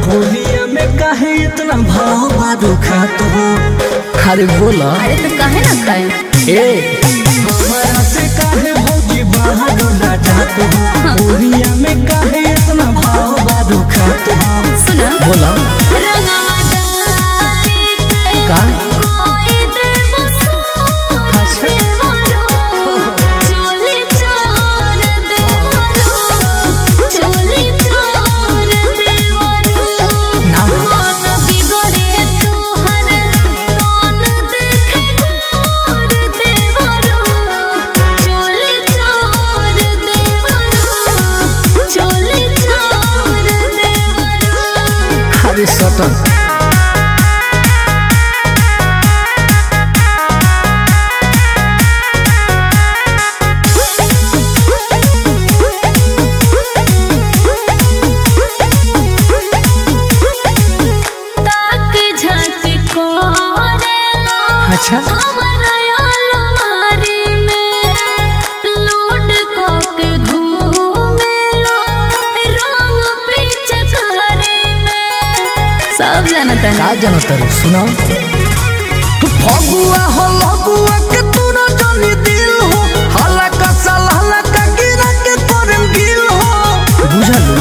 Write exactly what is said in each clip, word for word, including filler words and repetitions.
होलिया में काहे इतना भाव बारू खात हो? अरे बोला। अरे तो काहे ना खाए? ए हमारा से काहे भौजी बाहर ना जात हो? होलिया में काहे इतना भाव बारू खात हो? सुना बोला का सटन अच्छा सब जानता है का जानता है सुना फगुआ हो लगुआ के तोरा जानी दिल हो हाला का साल हाला का गिरा के तोरे गिल हो बुझलू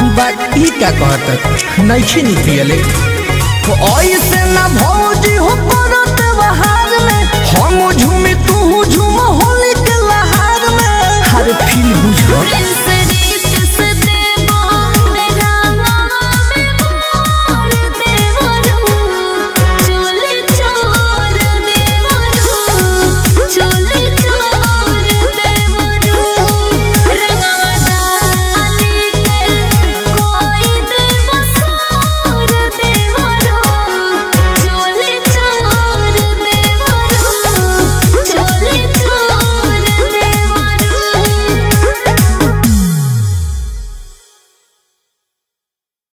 क्या कहता नहीं पियले ऐसे ना भौजी हो।